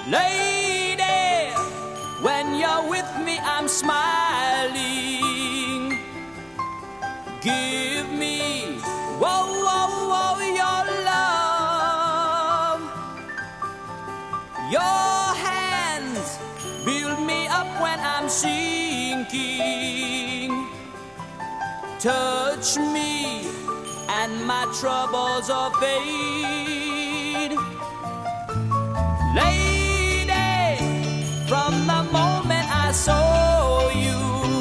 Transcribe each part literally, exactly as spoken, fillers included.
Lady, when you're with me, I'm smiling. Give me, whoa, whoa, whoa, your love. Your hands build me up when I'm sinking. Touch me and my troubles are fade. Lady, from the moment I saw you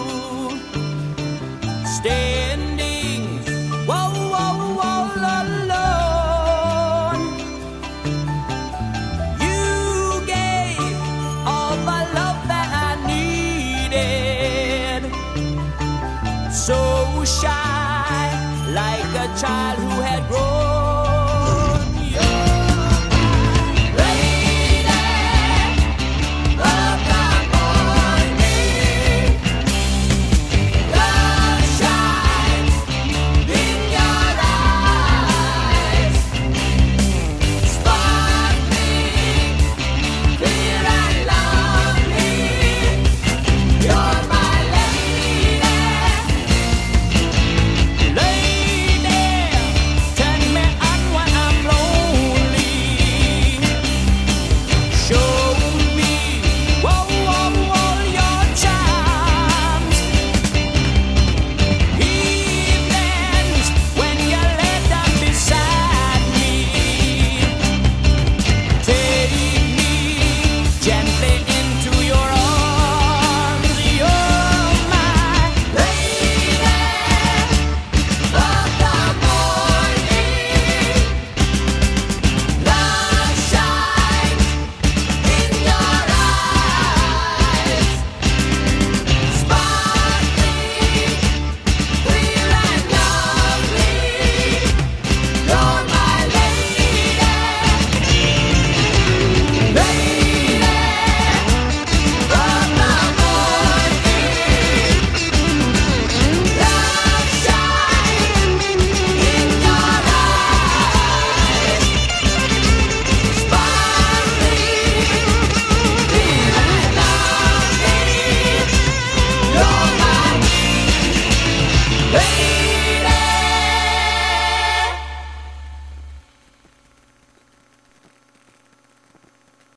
standing, whoa, whoa, whoa, alone, you gave all the love that I needed. So shy, like a child.